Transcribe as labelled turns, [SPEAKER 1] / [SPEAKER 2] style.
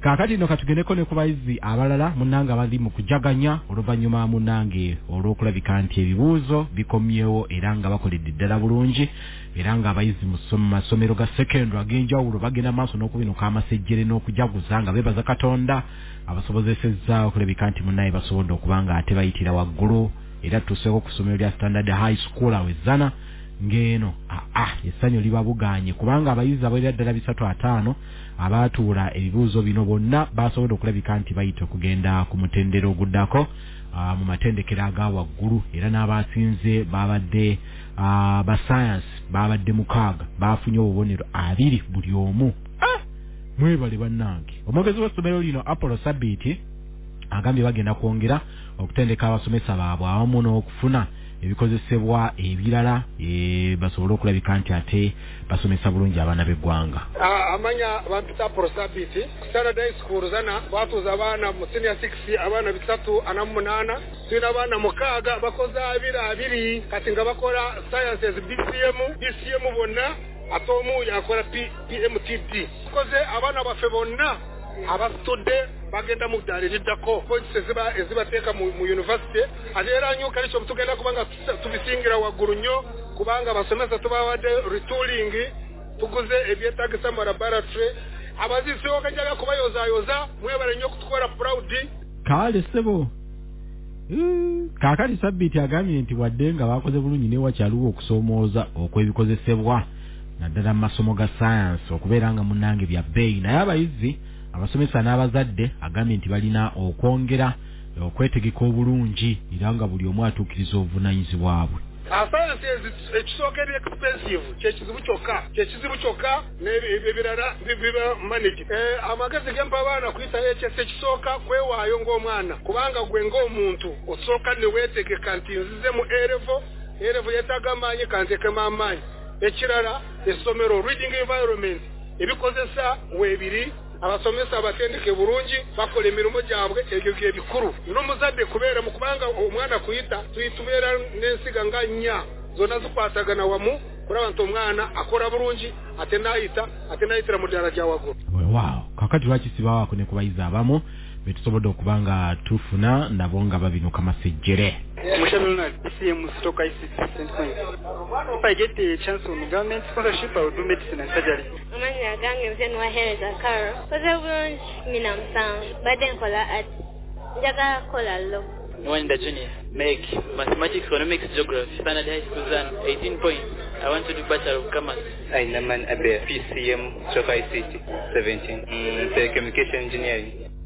[SPEAKER 1] Kakati no katugendeko ne ku bayizi abalala munnanga bali mu kujaganya oluvannyuma munnange olw'okulabika nti ebibuuzo bikomyewo era nga bakoledde ddala bulungi era nga abayizi mu masomero ga secondary ag'enjawulo bagenda maaso n'okubinuka amasejjere n'okujaguza nga beebaza Katonda abasobozesezza okulabika nti munnaye basobodde okuba nga ate bayitira waggulu era tuseeko ku ssomero lya Standard High School awezana ngeno essanyu libabuganye kubanga abayizi abalira ddala 305 abaatuula ebibuuzo bino bonna basobodde okulabika nti bayita okugenda ku mutendero oguddako mu matendekero aga waggulu era n'abasinze babadde ba science babadde mukaaga bafunye obubonero 2 buli omu mwebale bannange omwogezi w'essomero lino Apollo Sabiti agambye bagenda kwongera okutendeka abasomesa baabwe awamu n'okufuna ebikozesebwa ebirala basobole okulabika nti ate basomesa bulungi abaana b'eggwanga.
[SPEAKER 2] Amanya bampita Prosabiti Standard High School zana batuza abaana mu senior 6 abaana 348 twina abaana mukaaga bakoze abiri kati nga bakola sciences BCM bonna atomu yakola PMTD koze abaana baffe bonna abasitudde bagenda mu ddaliddako points ezibateeka mu university ateera nnyo kali kyo tugenda kubanga tubisingira waggulu nnyo kubanga abasomesa tubawadde retooling tuguze ebyetaagisa mu laboratory abazizi okajaga kubayozayoza mwebale nnyo kutukola proud
[SPEAKER 1] kale sebo kaakali Sabiti agambye nti wadde nga bakoze bulungi ne wakyaliwo okusoomooza okw'ebikozesebwa naddala mu masomo ga science okubeera nga munnange bya bbeeyi naye abayizi abasomesa n'abazadde agambye nti balina okwongera okwetegeka obulungi era nga buli omu atuukiriza obuvunaanyizibwa bwe.
[SPEAKER 2] Science ekisooka eri expensive kyekizibu kyokka n'ebirala biba manage. Amagezi gempa abaana kuyita HS ekisooka kwewaayo ng'omwana kubanga gwe ng'omuntu osooka ne weetegeka nti nzize mu A-level yeetaaga amaanyi kanteekemu amaanyi. Ekirala essomero reading environment ebikozesa weebiri abasomesa abatendeke bulungi bakola emirimu gyabwe ebyo bikulu n'omuzadde kubeera mu kubanga omwana kuyita tuyitubeera n'ensiga nga nnya zonna zikwatagana wamu kulaba nti omwana akola bulungi ate n'ayitira mu ddala gya waggulu.
[SPEAKER 1] Wow, kakati lwaki sibawaako ne ku bayizi abamu betusobodde okuba nga tufuna nabo nga babinuka masejjere.
[SPEAKER 3] CM stock ICT standpoint. If I get a chance on government scholarship, I will do medicine and surgery.
[SPEAKER 4] Amanya gange mzee wa Hereza Karo. Koze bulungi mina msango. Bade nkola at jaga kola lo.
[SPEAKER 5] One the junior. Make mathematics, economics, geography. Standard High School zan 18 points. I want to do Bachelor of Commerce.
[SPEAKER 6] Ainaman Abe PCM stock ICT 17. Telecommunication engineering.